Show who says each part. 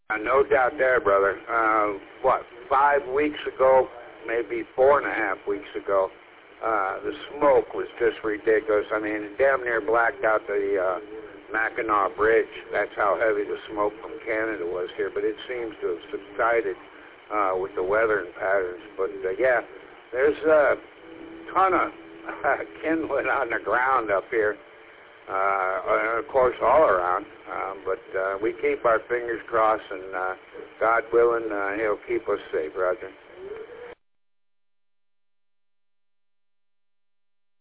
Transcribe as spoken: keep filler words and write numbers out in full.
Speaker 1: Uh, no doubt there, brother. Uh, what, five weeks ago, maybe four and a half weeks ago, uh, the smoke was just ridiculous. I mean, it damn near blacked out the uh, Mackinac Bridge. That's how heavy the smoke from Canada was here. But it seems to have subsided uh, with the weathering patterns. But, uh, yeah, there's a ton of uh, kindling on the ground up here. Uh, and of course, all around. Um, but uh, we keep our fingers crossed, and uh, God willing, uh, He'll keep us safe, Roger.